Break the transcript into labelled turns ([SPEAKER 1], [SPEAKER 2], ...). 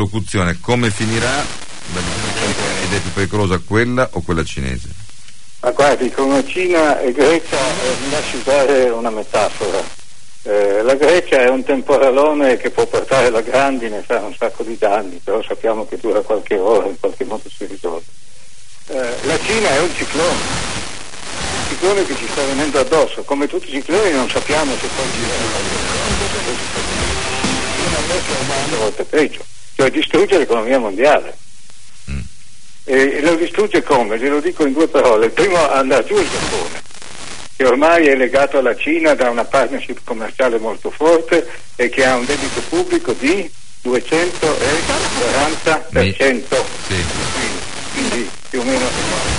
[SPEAKER 1] interlocuzione come finirà? Ed è più pericolosa quella o quella cinese?
[SPEAKER 2] Ma guardi, come Cina e Grecia, mi lasci usare una metafora. La Grecia è un temporalone che può portare la grandine, fa un sacco di danni, però sappiamo che dura qualche ora, in qualche modo si risolve. La Cina è un ciclone che ci sta venendo addosso. Come tutti i cicloni non sappiamo se poi una volta peggio, cioè distrugge l'economia mondiale. E lo distrugge come? Glielo dico in due parole. Il primo, andrà giù il Giappone, che ormai è legato alla Cina da una partnership commerciale molto forte e che ha un debito pubblico di 240%.
[SPEAKER 1] Sì.
[SPEAKER 2] Quindi più o meno